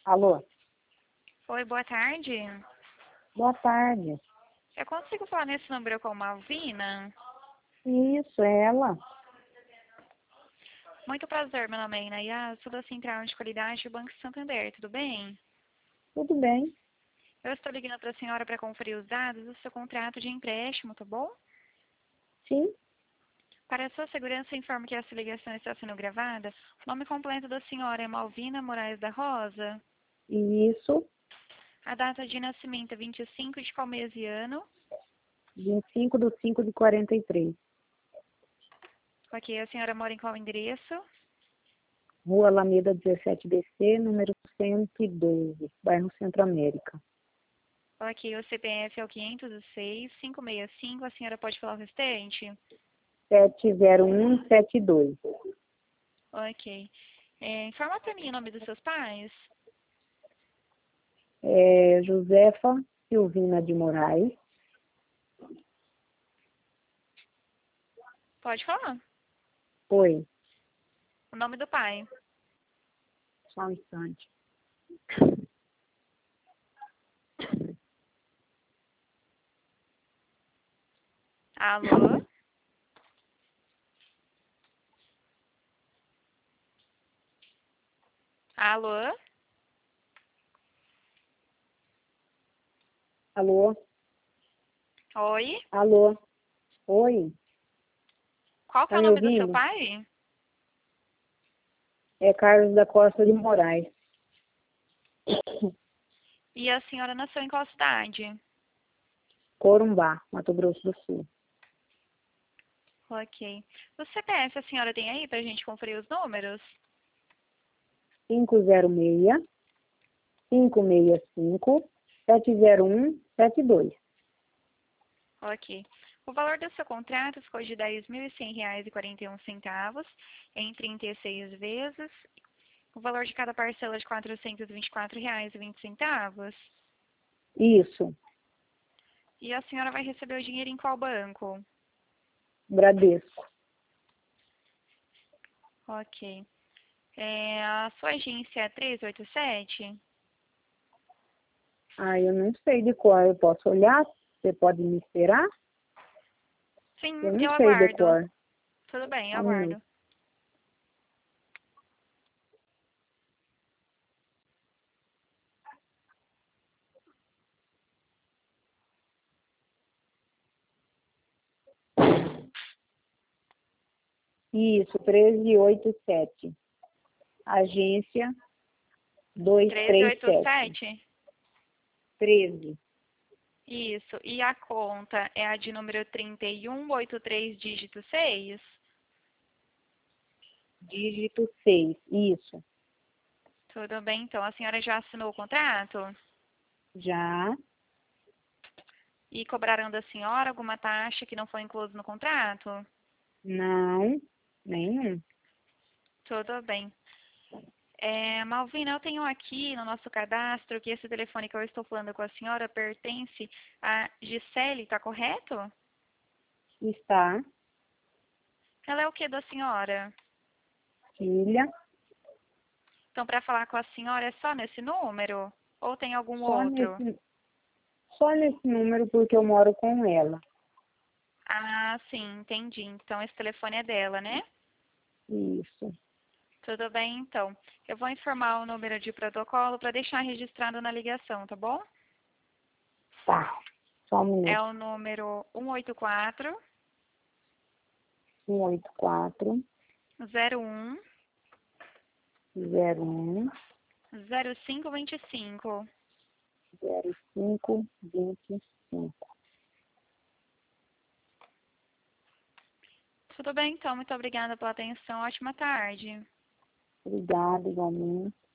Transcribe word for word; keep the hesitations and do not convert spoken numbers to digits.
Alô? Oi, boa tarde. Boa tarde. Eu consigo falar nesse número com a Malvina? Isso, é ela. Muito prazer, meu nome é Inaya, sou da Central de Qualidade do Banco Santander, tudo bem? Tudo bem? Eu estou ligando para a senhora para conferir os dados do seu contrato de empréstimo, tá bom? Sim, Para a sua segurança, informo que essa ligação está sendo gravada. O nome completo da senhora é Malvina Moraes da Rosa. isso. A data de nascimento é vinte e cinco de qual mês e ano? vinte e cinco de cinco de quarenta e três. Ok, a senhora mora em qual endereço? Rua Alameda dezessete B C, número cento e doze, bairro Centro América. Ok, o C P F é o quinhentos e seis, quinhentos e sessenta e cinco. A senhora pode falar o restante? sete zero um sete dois. Ok. É, informa para mim o nome dos seus pais. É Josefa Silvina de Moraes. Pode falar. Oi, O nome do pai. só um instante. Alô? Alô? Alô? Oi? Alô? Oi, Qual que tá é o me nome do seu ouvindo? pai? É Carlos da Costa de Moraes. E a senhora nasceu em qual cidade? Corumbá, Mato Grosso do Sul. Ok. O C P F a senhora tem aí para a gente conferir os números? cinco zero seis, cinco seis cinco, sete zero um sete dois. Ok. O valor do seu contrato ficou de dez mil e cem reais e quarenta e um centavos em trinta e seis vezes. O valor de cada parcela é de quatrocentos e vinte e quatro reais e vinte centavos. Isso, E a senhora vai receber o dinheiro em qual banco? Bradesco. Ok. É, a sua agência é três oito sete? Ah, eu não sei de qual eu posso olhar. Você pode me esperar? Eu Sim, não eu sei de aguardo. cor. Tudo bem, eu Um minuto. aguardo. Isso, treze oito sete. Agência dois três sete. treze oitenta e sete? treze. Isso. E a conta é a de número trinta e um oitenta e três, dígito seis? Dígito seis. Isso. Tudo bem, então. A senhora já assinou o contrato? Já. E cobraram da senhora alguma taxa que não foi incluso no contrato? Não. Nenhum. Tudo bem. É, Malvina, eu tenho aqui no nosso cadastro que esse telefone que eu estou falando com a senhora pertence a Gisele, tá correto? Está. Ela é o que da senhora? Filha. Então, para falar com a senhora é só nesse número? Ou tem algum Só outro? nesse, só nesse número porque eu moro com ela. Ah, sim, entendi. Então, esse telefone é dela, né? Isso. Tudo bem, então. Eu vou informar o número de protocolo para deixar registrado na ligação, tá bom? Tá. Só um É minuto. o número um oito quatro, um oito quatro, zero um, zero um, zero cinco dois cinco. zero cinco vinte e cinco. Tudo bem, então. Muito obrigada pela atenção. Ótima tarde. Obrigada, igualmente.